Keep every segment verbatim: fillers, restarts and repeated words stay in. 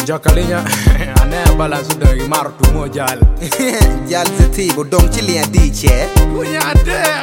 Jacalinya, ane balance sudah gimar tu mo jal. Jal zeti bodong cili di che. Punya ada.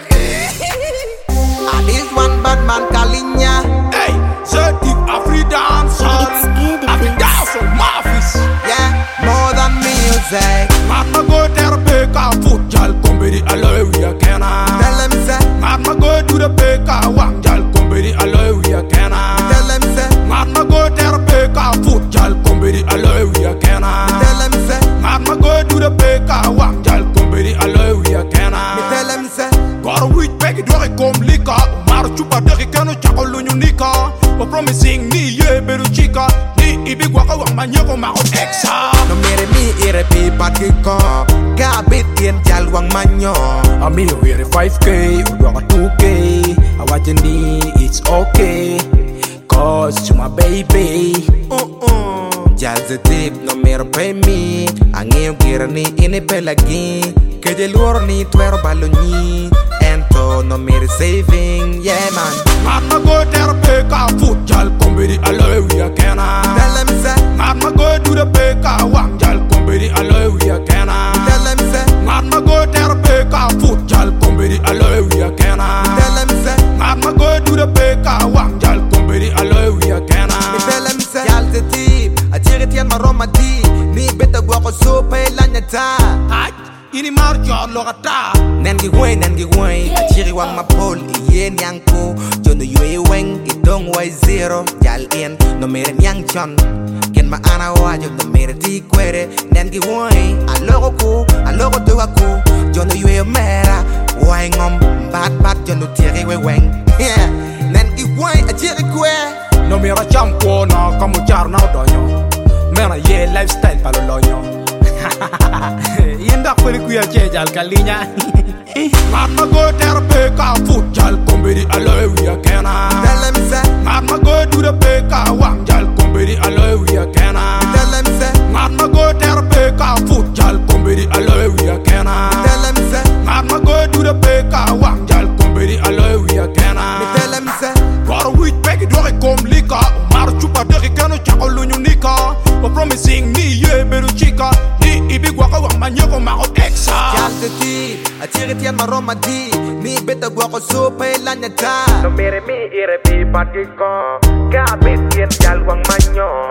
Ah, this one bad man Kalinya. Hey, zeti Afri dancehall. Afri dancehall, mafis. Yeah, more than music. Mama go terpe ka foot jal komberi aloe we kena. Tell them say. Mama go do the peka wang jal komberi aloe we kena. Tell them say. Mama go terpe ka foot jal komberi aloe we kena. Tell them say. Mama go do the peka wang jal komberi aloe we kena. Me tell them say. Goro wit pegi dore kom lika. Umar chupa deki kano chako lunyu nika. O promising ni ye beru chika. Ni ibi gwaka wang manyoko mako exa. No mere mi ire pi pati ko. Kabit yen jal wang manyo. Ami wire five K, udwaka two K. Awatin ni it's okay. Cause to my baby. Uh-uh. Jal zeti no mere pay me. Angem gira ni ini pelagi. Keje luar ni tuero baloni. Ento no mere saving. Yeah man. Mama go terpe ka foot jal komberi aloe we kena. Tell them say. Mama go do the peka wang jal komberi aloe we kena. Tell them say. Mama go terpe ka foot jal komberi aloe we kena. Tell them say. Mama go do the peka wang jal komberi aloe we kena. Me tell them say. Jal zeti a tiri tian maroma di. Ni beta gua ko sopa ilanya ta. Ay, ini marjo logata. Nangi wei nangi wei a tiri wang mapol iye nyanko. Jono yue weng idong wai zero. Jal in no mere nyang chon. Ken ma ana wajo no mere ti kwere. Nangi wei a logo ku a logo tu aku. Jono yue mera wai ngom bat bat jono tiri we weng. Yeah, nangi wei a tiri kwe. No mira champo na kamu jar na donyo. Mera ye lifestyle palolonyo. Yenda kweli kuya cheja Kalinya. Mama go terpe ka foot jal komberi aloe we kena. Tell them say. Mama go do the peka wang jal komberi aloe we kena. Tell them say. Mama go terpe ka foot jal komberi aloe we kena. Tell them say. Mama go do the peka wang jal komberi aloe we kena. Me tell them say. Goro wit pegi dore kom lika. Umar chupa deki kano chako lunyu nika. O promising ni ye beru chika. Ni ibi gwaka wang manyoko mako exa. Jal zeti a tiri tian maroma di. Ni beta gua ko sopa ilanya ta. No mere mi ire pi pati ko. Kabit yen jal wang manyo.